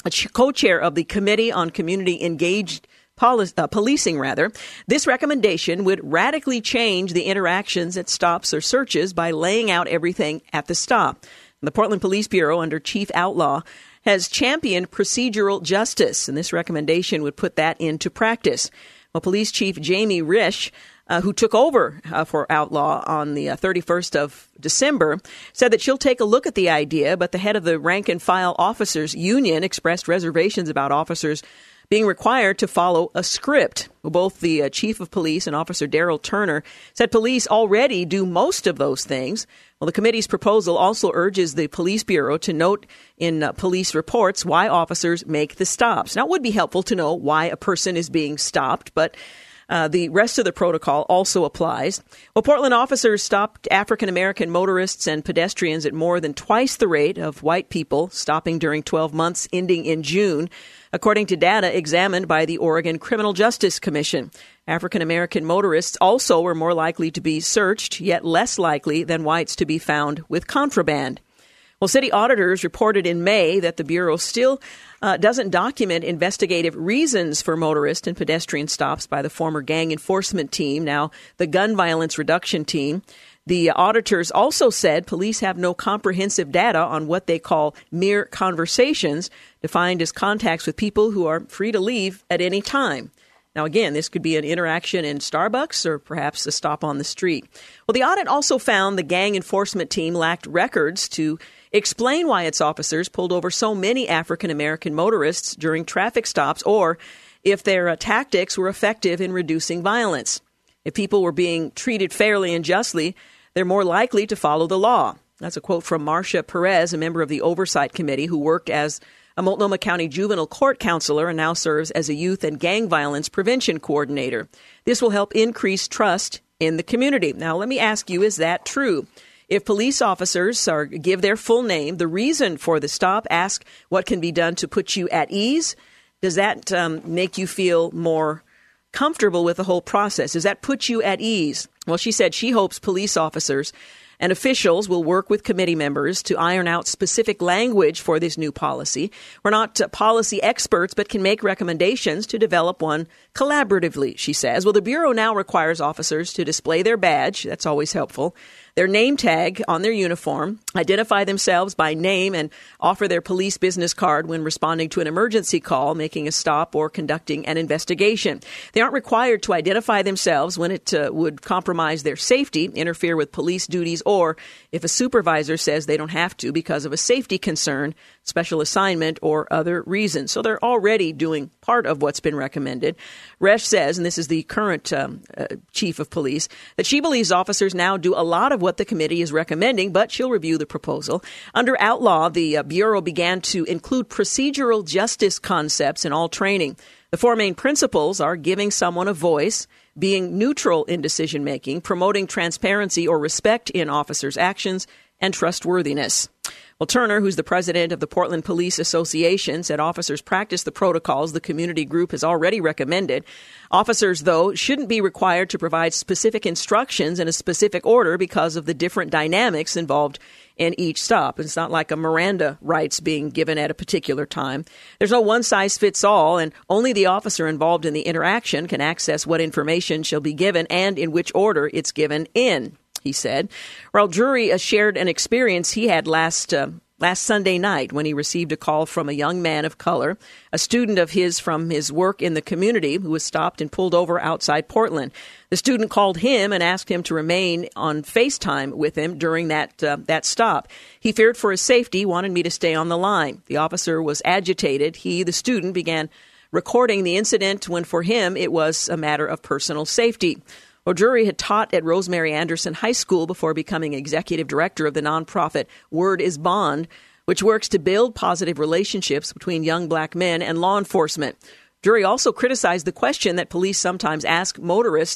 a co-chair of the Committee on Community Engaged Poli- uh, Policing, rather. This recommendation would radically change the interactions at stops or searches by laying out everything at the stop. The Portland Police Bureau, under Chief Outlaw, has championed procedural justice, and this recommendation would put that into practice. Well, Police Chief Jamie Risch, uh, who took over uh, for Outlaw on the uh, thirty-first of December, said that she'll take a look at the idea, but the head of the rank-and-file officers union expressed reservations about officers being required to follow a script. Both the uh, chief of police and Officer Daryl Turner said police already do most of those things. Well, the committee's proposal also urges the police bureau to note in uh, police reports why officers make the stops. Now, it would be helpful to know why a person is being stopped, but Uh, the rest of the protocol also applies. Well, Portland officers stopped African-American motorists and pedestrians at more than twice the rate of white people, stopping during twelve months ending in June, according to data examined by the Oregon Criminal Justice Commission. African-American motorists also were more likely to be searched, yet less likely than whites to be found with contraband. Well, city auditors reported in May that the Bureau still uh, doesn't document investigative reasons for motorist and pedestrian stops by the former gang enforcement team, now the gun violence reduction team. The auditors also said police have no comprehensive data on what they call mere conversations, defined as contacts with people who are free to leave at any time. Now, again, this could be an interaction in Starbucks or perhaps a stop on the street. Well, the audit also found the gang enforcement team lacked records to explain why its officers pulled over so many African-American motorists during traffic stops, or if their uh, tactics were effective in reducing violence. If people were being treated fairly and justly, they're more likely to follow the law. That's a quote from Marcia Perez, a member of the Oversight Committee who worked as a Multnomah County juvenile court counselor and now serves as a youth and gang violence prevention coordinator. This will help increase trust in the community. Now, let me ask you, is that true? If police officers are, give their full name, the reason for the stop, ask what can be done to put you at ease, does that um, make you feel more comfortable with the whole process? Does that put you at ease? Well, she said she hopes police officers and officials will work with committee members to iron out specific language for this new policy. We're not uh, policy experts, but can make recommendations to develop one collaboratively, she says. Well, the Bureau now requires officers to display their badge. That's always helpful. Their name tag on their uniform, identify themselves by name, and offer their police business card when responding to an emergency call, making a stop, or conducting an investigation. They aren't required to identify themselves when it uh, would compromise their safety, interfere with police duties, or if a supervisor says they don't have to because of a safety concern, special assignment, or other reasons. So they're already doing part of what's been recommended. Resch says, and this is the current um, uh, chief of police, that she believes officers now do a lot of what the committee is recommending, but she'll review the proposal. Under Outlaw, the uh, Bureau began to include procedural justice concepts in all training. The four main principles are giving someone a voice, being neutral in decision-making, promoting transparency or respect in officers' actions, and trustworthiness. Well, Turner, who's the president of the Portland Police Association, said officers practice the protocols the community group has already recommended. Officers, though, shouldn't be required to provide specific instructions in a specific order because of the different dynamics involved in each stop. It's not like a Miranda rights being given at a particular time. There's no one-size-fits-all, and only the officer involved in the interaction can access what information shall be given and in which order it's given in, he said. Raul Drury shared an experience he had last uh, last Sunday night when he received a call from a young man of color, a student of his from his work in the community, who was stopped and pulled over outside Portland. The student called him and asked him to remain on FaceTime with him during that uh, that stop. He feared for his safety, wanted me to stay on the line. The officer was agitated. He, the student, began recording the incident when for him it was a matter of personal safety. Drury had taught at Rosemary Anderson High School before becoming executive director of the nonprofit Word is Bond, which works to build positive relationships between young black men and law enforcement. Drury also criticized the question that police sometimes ask motorists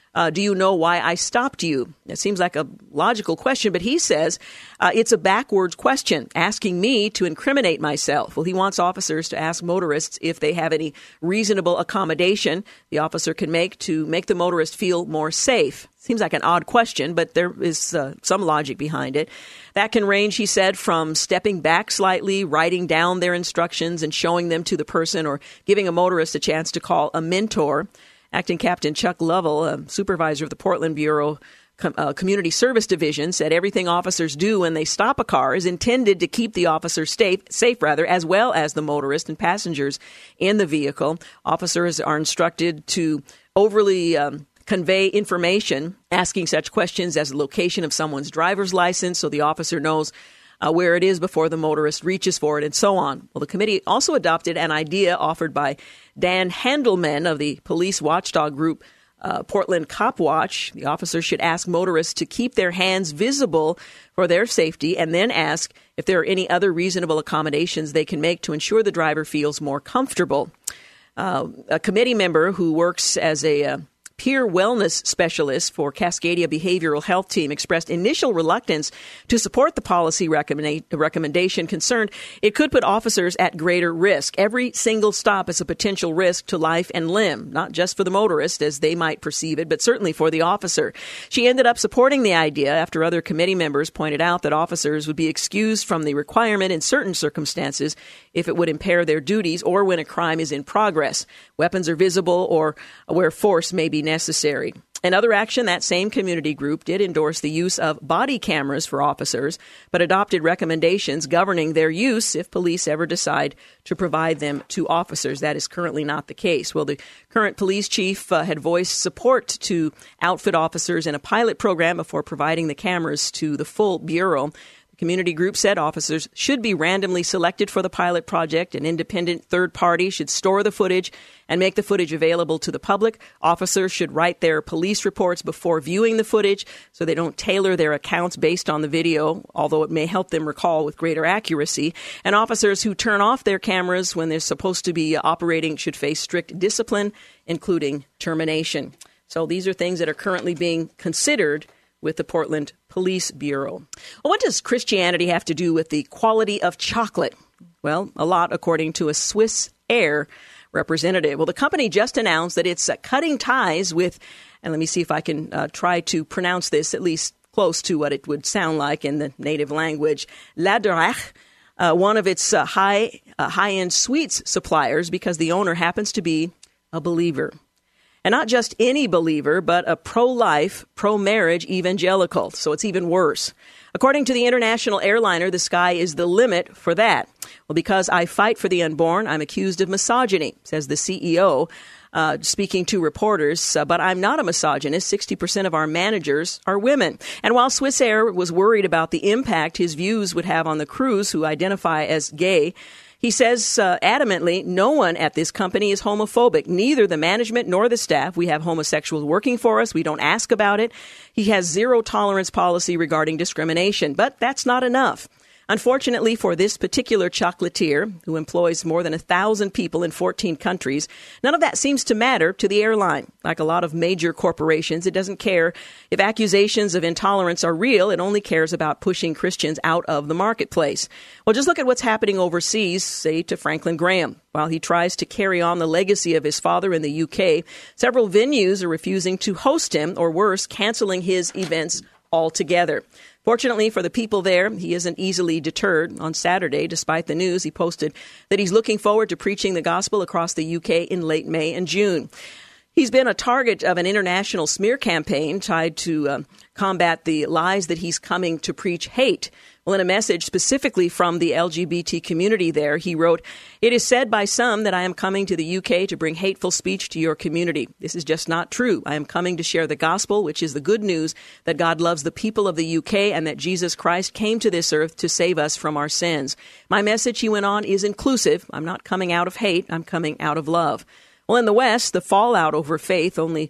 Uh, do you know why I stopped you? It seems like a logical question, but he says uh, it's a backwards question, asking me to incriminate myself. Well, he wants officers to ask motorists if they have any reasonable accommodation the officer can make to make the motorist feel more safe. Seems like an odd question, but there is uh, some logic behind it. That can range, he said, from stepping back slightly, writing down their instructions and showing them to the person, or giving a motorist a chance to call a mentor. Acting Captain Chuck Lovell, a supervisor of the Portland Bureau Com- uh, Community Service Division, said everything officers do when they stop a car is intended to keep the officer safe, safe rather, as well as the motorist and passengers in the vehicle. Officers are instructed to overly um, convey information, asking such questions as the location of someone's driver's license so the officer knows Uh, where it is before the motorist reaches for it, and so on. Well, the committee also adopted an idea offered by Dan Handelman of the police watchdog group uh, Portland Cop Watch. The officers should ask motorists to keep their hands visible for their safety, and then ask if there are any other reasonable accommodations they can make to ensure the driver feels more comfortable. Uh, a committee member who works as a uh, peer wellness specialist for Cascadia Behavioral Health Team expressed initial reluctance to support the policy recommenda- recommendation, concerned it could put officers at greater risk. Every single stop is a potential risk to life and limb, not just for the motorist as they might perceive it, but certainly for the officer. She ended up supporting the idea after other committee members pointed out that officers would be excused from the requirement in certain circumstances if it would impair their duties or when a crime is in progress, weapons are visible, or where force may be necessary. In other action, that same community group did endorse the use of body cameras for officers, but adopted recommendations governing their use if police ever decide to provide them to officers. That is currently not the case. Well, the current police chief uh, had voiced support to outfit officers in a pilot program before providing the cameras to the full Bureau. Community group said officers should be randomly selected for the pilot project. An independent third party should store the footage and make the footage available to the public. Officers should write their police reports before viewing the footage so they don't tailor their accounts based on the video, although it may help them recall with greater accuracy. And officers who turn off their cameras when they're supposed to be operating should face strict discipline, including termination. So these are things that are currently being considered with the Portland Police Bureau. Well, what does Christianity have to do with the quality of chocolate? Well, a lot, according to a Swiss Air representative. Well, the company just announced that it's uh, cutting ties with, and let me see if I can uh, try to pronounce this at least close to what it would sound like in the native language, Laderach, uh, one of its uh, high, uh, high-end sweets suppliers, because the owner happens to be a believer. And not just any believer, but a pro-life, pro-marriage evangelical. So it's even worse. According to the international airliner, the sky is the limit for that. Well, because I fight for the unborn, I'm accused of misogyny, says the C E O, uh, speaking to reporters. Uh, but I'm not a misogynist. sixty percent of our managers are women. And while Swiss Air was worried about the impact his views would have on the crews who identify as gay, he says uh, adamantly, no one at this company is homophobic, neither the management nor the staff. We have homosexuals working for us. We don't ask about it. He has zero tolerance policy regarding discrimination, but that's not enough. Unfortunately for this particular chocolatier, who employs more than a thousand people in fourteen countries, none of that seems to matter to the airline. Like a lot of major corporations, it doesn't care if accusations of intolerance are real. It only cares about pushing Christians out of the marketplace. Well, just look at what's happening overseas, say to Franklin Graham. While he tries to carry on the legacy of his father in the U K, several venues are refusing to host him, or worse, canceling his events altogether. Fortunately for the people there, he isn't easily deterred. On Saturday, despite the news, he posted that he's looking forward to preaching the gospel across the U K in late May and June. He's been a target of an international smear campaign tied to uh, combat the lies that he's coming to preach hate. Well, in a message specifically from the L G B T community there, he wrote, "It is said by some that I am coming to the U K to bring hateful speech to your community. This is just not true. I am coming to share the gospel, which is the good news that God loves the people of the U K and that Jesus Christ came to this earth to save us from our sins. My message," he went on, "is inclusive. I'm not coming out of hate. I'm coming out of love." Well, in the West, the fallout over faith only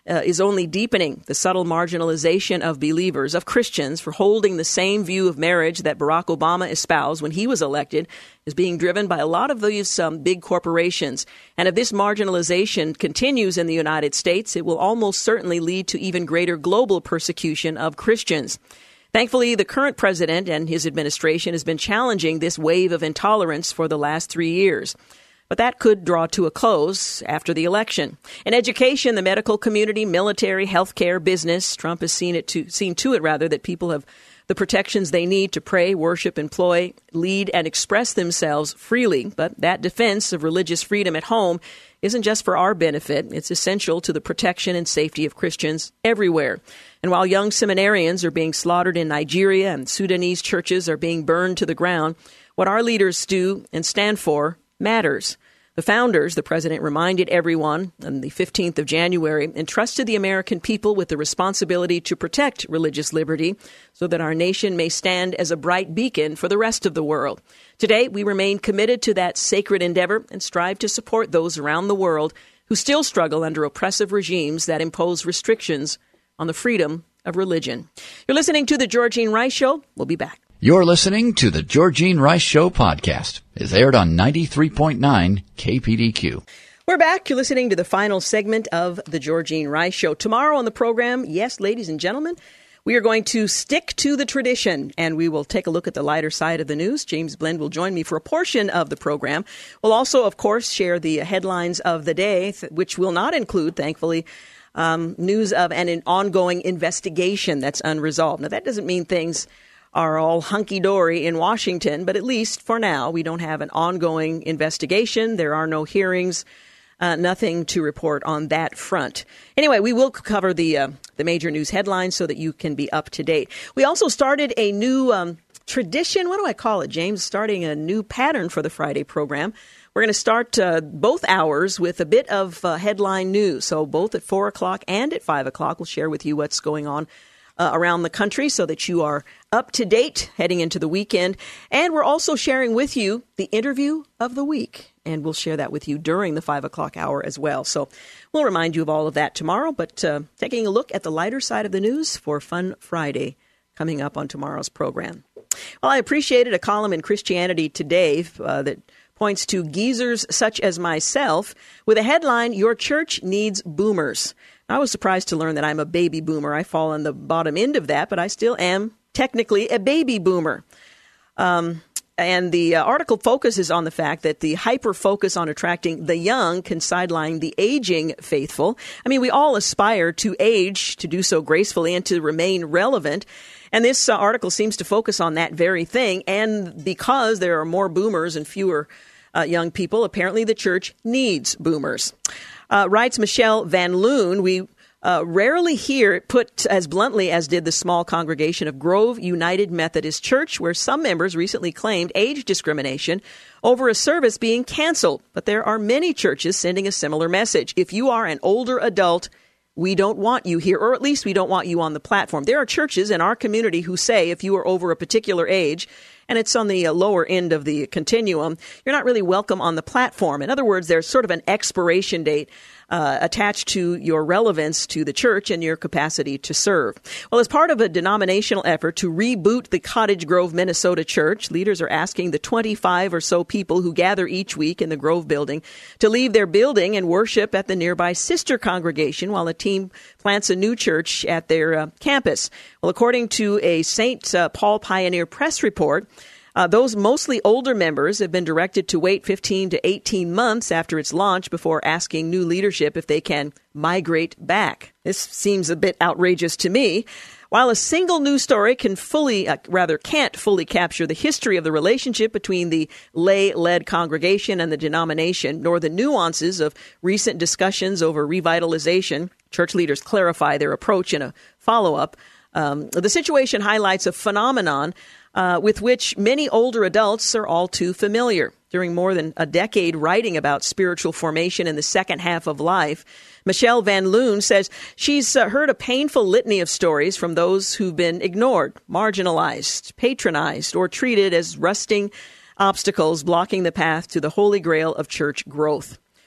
uh, is only deepening the subtle marginalization of believers, of Christians, for holding the same view of marriage that Barack Obama espoused when he was elected, is being driven by a lot of these um, big corporations. And if this marginalization continues in the United States, it will almost certainly lead to even greater global persecution of Christians. Thankfully, the current president and his administration has been challenging this wave of intolerance for the last three years. But that could draw to a close after the election. In education, the medical community, military, healthcare, business, Trump has seen it to seen to it rather that people have the protections they need to pray, worship, employ, lead, and express themselves freely. But that defense of religious freedom at home isn't just for our benefit. It's essential to the protection and safety of Christians everywhere. And while young seminarians are being slaughtered in Nigeria and Sudanese churches are being burned to the ground, what our leaders do and stand for matters. The founders, the president reminded everyone on the fifteenth of January, entrusted the American people with the responsibility to protect religious liberty so that our nation may stand as a bright beacon for the rest of the world. Today, we remain committed to that sacred endeavor and strive to support those around the world who still struggle under oppressive regimes that impose restrictions on the freedom of religion. You're listening to The Georgene Rice Show. We'll be back.
You're listening to the Georgene Rice Show podcast. It's aired on ninety-three point nine K P D Q.
We're back. You're listening to the final segment of the Georgene Rice Show. Tomorrow on the program, yes, ladies and gentlemen, we are going to stick to the tradition, and we will take a look at the lighter side of the news. James Blend will join me for a portion of the program. We'll also, of course, share the headlines of the day, which will not include, thankfully, um, news of an, an ongoing investigation that's unresolved. Now, that doesn't mean things are all hunky-dory in Washington, but at least for now, we don't have an ongoing investigation. There are no hearings, uh, nothing to report on that front. Anyway, we will cover the uh, the major news headlines so that you can be up to date. We also started a new um, tradition. What do I call it, James? Starting a new pattern for the Friday program. We're going to start uh, both hours with a bit of uh, headline news. So both at four o'clock and at five o'clock, we'll share with you what's going on Uh, around the country so that you are up to date heading into the weekend. And we're also sharing with you the interview of the week. And we'll share that with you during the five o'clock hour as well. So we'll remind you of all of that tomorrow. But uh, taking a look at the lighter side of the news for Fun Friday coming up on tomorrow's program. Well, I appreciated a column in Christianity Today uh, that points to geezers such as myself with a headline, "Your Church Needs Boomers." I was surprised to learn that I'm a baby boomer. I fall on the bottom end of that, but I still am technically a baby boomer. Um, and the uh, article focuses on the fact that the hyper-focus on attracting the young can sideline the aging faithful. I mean, we all aspire to age, to do so gracefully, and to remain relevant. And this uh, article seems to focus on that very thing. And because there are more boomers and fewer uh, young people, apparently the church needs boomers. Uh, writes Michelle Van Loon, we uh, rarely hear it put as bluntly as did the small congregation of Grove United Methodist Church, where some members recently claimed age discrimination over a service being canceled. But there are many churches sending a similar message. If you are an older adult, we don't want you here, or at least we don't want you on the platform. There are churches in our community who say if you are over a particular age, and it's on the lower end of the continuum, you're not really welcome on the platform. In other words, there's sort of an expiration date uh, attached to your relevance to the church and your capacity to serve. Well, as part of a denominational effort to reboot the Cottage Grove, Minnesota church, leaders are asking the twenty-five or so people who gather each week in the Grove building to leave their building and worship at the nearby sister congregation while a team plants a new church at their uh, campus. Well, according to a Saint Uh, Paul Pioneer Press report, Uh, those mostly older members have been directed to wait fifteen to eighteen months after its launch before asking new leadership if they can migrate back. This seems a bit outrageous to me. While a single news story can fully, uh, rather can't fully capture the history of the relationship between the lay-led congregation and the denomination, nor the nuances of recent discussions over revitalization, church leaders clarify their approach in a follow-up. Um, the situation highlights a phenomenon uh, with which many older adults are all too familiar. During more than a decade writing about spiritual formation in the second half of life, Michelle Van Loon says she's uh, heard a painful litany of stories from those who've been ignored, marginalized, patronized, or treated as rusting obstacles blocking the path to the holy grail of church growth.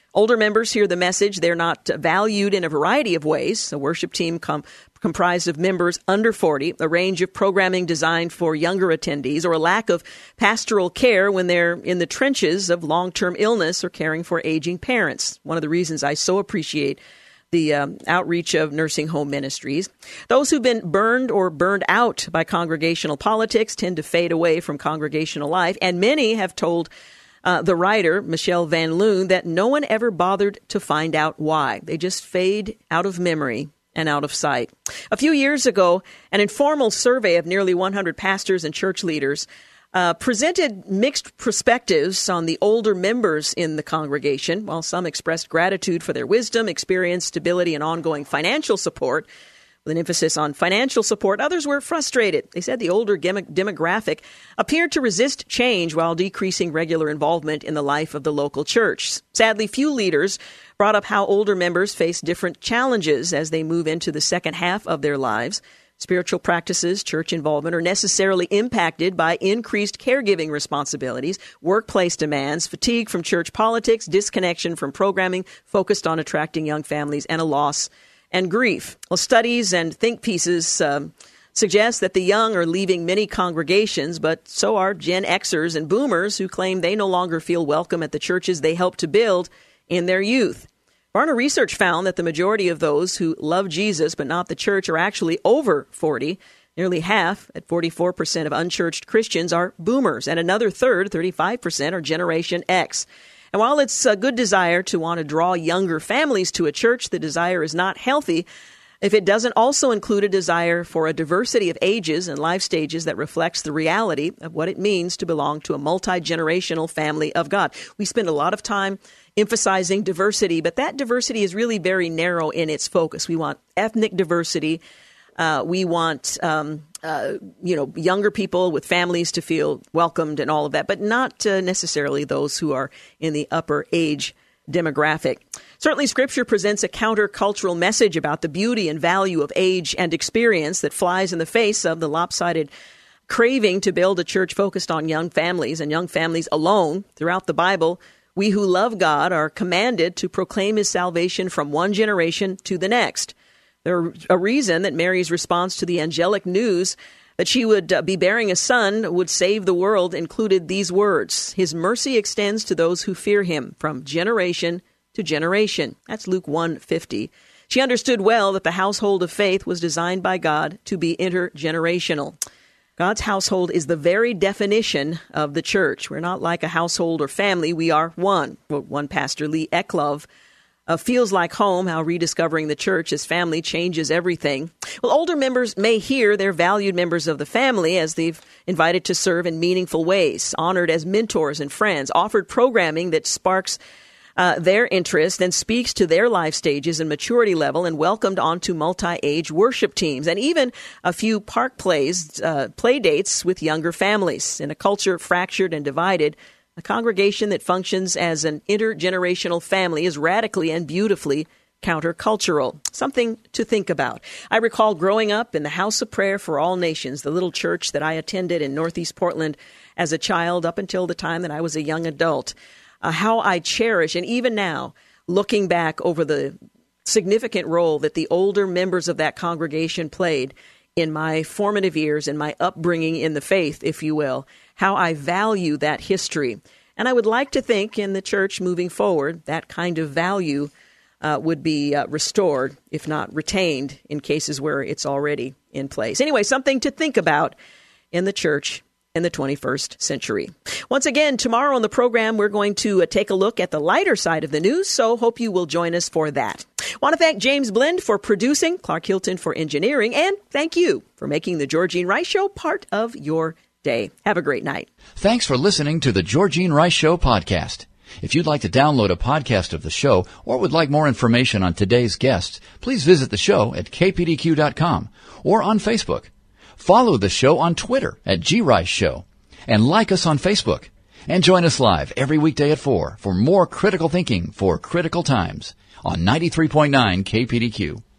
Older members hear the message they're not valued in a variety of ways. A worship team com- comprised of members under forty, a range of programming designed for younger attendees, or a lack of pastoral care when they're in the trenches of long-term illness or caring for aging parents. One of the reasons I so appreciate the um, outreach of nursing home ministries. Those who've been burned or burned out by congregational politics tend to fade away from congregational life, and many have told Uh, the writer, Michelle Van Loon, that no one ever bothered to find out why. They just fade out of memory and out of sight. A few years ago, an informal survey of nearly one hundred pastors and church leaders uh, presented mixed perspectives on the older members in the congregation. While some expressed gratitude for their wisdom, experience, stability, and ongoing financial support, with an emphasis on financial support, others were frustrated. They said the older dem- demographic appeared to resist change while decreasing regular involvement in the life of the local church. Sadly, few leaders brought up how older members face different challenges as they move into the second half of their lives. Spiritual practices, church involvement are necessarily impacted by increased caregiving responsibilities, workplace demands, fatigue from church politics, disconnection from programming focused on attracting young families, and a loss and grief. Well, studies and think pieces um, suggest that the young are leaving many congregations, but so are Gen Xers and Boomers who claim they no longer feel welcome at the churches they helped to build in their youth. Barna research found that the majority of those who love Jesus but not the church are actually over forty. Nearly half, at forty-four percent of unchurched Christians, are Boomers, and another third, thirty-five percent, are Generation X. And while it's a good desire to want to draw younger families to a church, the desire is not healthy if it doesn't also include a desire for a diversity of ages and life stages that reflects the reality of what it means to belong to a multi-generational family of God. We spend a lot of time emphasizing diversity, but that diversity is really very narrow in its focus. We want ethnic diversity. Uh, we want, um, uh, you know, younger people with families to feel welcomed and all of that, but not uh, necessarily those who are in the upper age demographic. Certainly, Scripture presents a countercultural message about the beauty and value of age and experience that flies in the face of the lopsided craving to build a church focused on young families and young families alone. Throughout the Bible, we who love God are commanded to proclaim His salvation from one generation to the next. There's a reason that Mary's response to the angelic news that she would uh, be bearing a son would save the world included these words: His mercy extends to those who fear Him from generation to generation. That's Luke one fifty. She understood well that the household of faith was designed by God to be intergenerational. God's household is the very definition of the church. We're not like a household or family. We are one. Well, one pastor, Lee Eklov, Uh, feels like home, how rediscovering the church as family changes everything. Well, older members may hear they're valued members of the family as they've invited to serve in meaningful ways, honored as mentors and friends, offered programming that sparks uh, their interest and speaks to their life stages and maturity level, and welcomed onto multi-age worship teams, and even a few park plays, uh, play dates with younger families. In a culture fractured and divided, a congregation that functions as an intergenerational family is radically and beautifully countercultural. Something to think about. I recall growing up in the House of Prayer for All Nations, the little church that I attended in Northeast Portland as a child up until the time that I was a young adult. Uh, how I cherish, and even now, looking back over the significant role that the older members of that congregation played in my formative years and my upbringing in the faith, if you will, how I value that history. And I would like to think in the church moving forward, that kind of value uh, would be uh, restored, if not retained, in cases where it's already in place. Anyway, something to think about in the church in the twenty-first century. Once again, tomorrow on the program, we're going to uh, take a look at the lighter side of the news, so hope you will join us for that. I want to thank James Blend for producing, Clark Hilton for engineering, and thank you for making the Georgene Rice Show part of your day. Have a great night.
Thanks for listening to the Georgene Rice Show podcast. If you'd like to download a podcast of the show or would like more information on today's guests, please visit the show at k p d q dot com or on Facebook. Follow the show on Twitter at G Rice Show and like us on Facebook. And join us live every weekday at four for more critical thinking for critical times on ninety-three point nine K P D Q.